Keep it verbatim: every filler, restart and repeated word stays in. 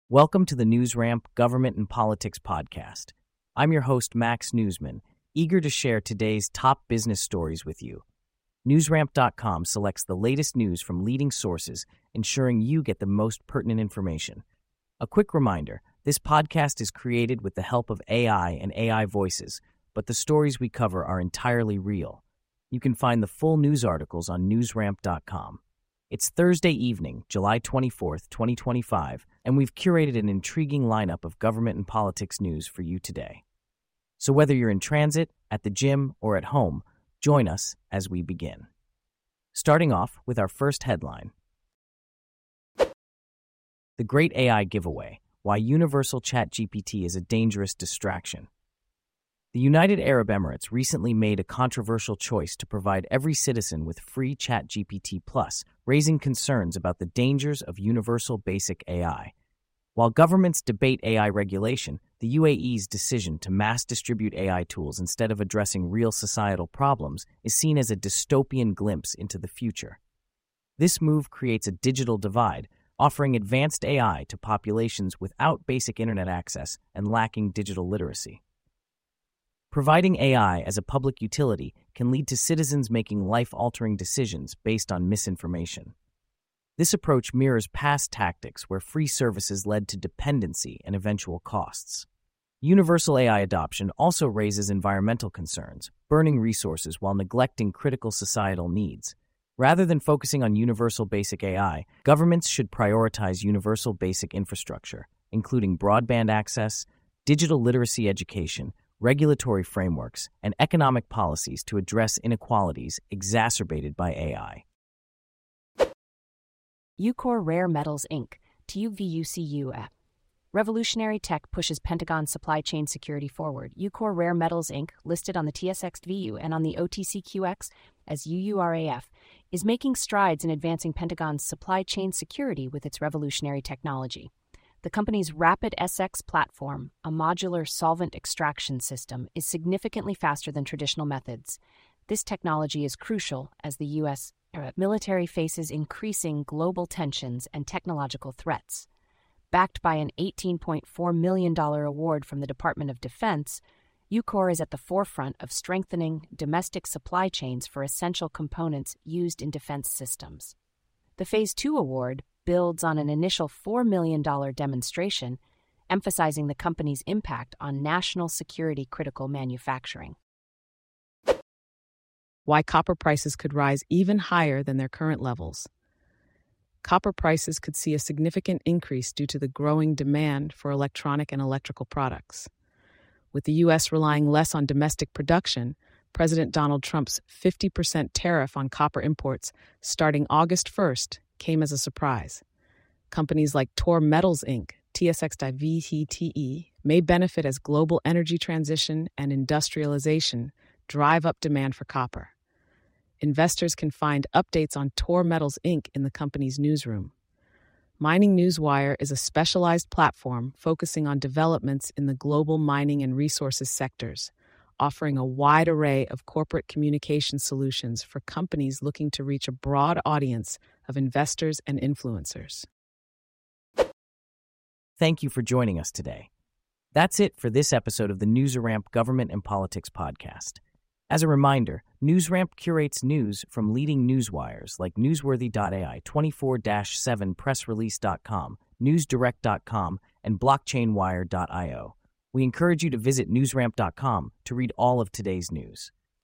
Welcome to the NewsRamp Government and Politics Podcast. I'm your host, Max Newsman, eager to share today's top business stories with you. NewsRamp dot com selects the latest news from leading sources, ensuring you get the most pertinent information. A quick reminder, this podcast is created with the help of A I and A I voices, but the stories we cover are entirely real. You can find the full news articles on NewsRamp dot com. It's Thursday evening, July twenty-fourth, twenty twenty-five, and we've curated an intriguing lineup of government and politics news for you today. So whether you're in transit, at the gym, or at home, join us as we begin. Starting off with our first headline. The Great A I Giveaway: Why Universal ChatGPT is a Dangerous Distraction. The United Arab Emirates recently made a controversial choice to provide every citizen with free ChatGPT Plus, raising concerns about the dangers of universal basic A I. While governments debate A I regulation, the U A E's decision to mass distribute A I tools instead of addressing real societal problems is seen as a dystopian glimpse into the future. This move creates a digital divide, offering advanced A I to populations without basic internet access and lacking digital literacy. Providing A I as a public utility can lead to citizens making life-altering decisions based on misinformation. This approach mirrors past tactics where free services led to dependency and eventual costs. Universal A I adoption also raises environmental concerns, burning resources while neglecting critical societal needs. Rather than focusing on universal basic A I, governments should prioritize universal basic infrastructure, including broadband access, digital literacy education, regulatory frameworks, and economic policies to address inequalities exacerbated by A I. Ucore Rare Metals Incorporated, T V U C U F. Revolutionary tech pushes Pentagon's supply chain security forward. Ucore Rare Metals Incorporated, listed on the T S X V U and on the O T C Q X as U U R A F, is making strides in advancing Pentagon's supply chain security with its revolutionary technology. The company's Rapid S X platform, a modular solvent extraction system, is significantly faster than traditional methods. This technology is crucial as the U S military faces increasing global tensions and technological threats. Backed by an eighteen point four million dollars award from the Department of Defense, Ucore is at the forefront of strengthening domestic supply chains for essential components used in defense systems. The Phase two award builds on an initial four million dollars demonstration, emphasizing the company's impact on national security critical manufacturing. Why copper prices could rise even higher than their current levels. Copper prices could see a significant increase due to the growing demand for electronic and electrical products. With the U S relying less on domestic production, President Donald Trump's fifty percent tariff on copper imports starting August first came as a surprise. Companies like Tor Metals Incorporated, T S X V T E, may benefit as global energy transition and industrialization drive up demand for copper. Investors can find updates on Tor Metals Incorporated in the company's newsroom. Mining Newswire is a specialized platform focusing on developments in the global mining and resources sectors, offering a wide array of corporate communication solutions for companies looking to reach a broad audience of investors and influencers. Thank you for joining us today. That's it for this episode of the NewsRamp Government and Politics Podcast. As a reminder, NewsRamp curates news from leading newswires like newsworthy dot A I, twenty-four seven press release dot com, newsdirect dot com, and blockchain wire dot io. We encourage you to visit newsramp dot com to read all of today's news.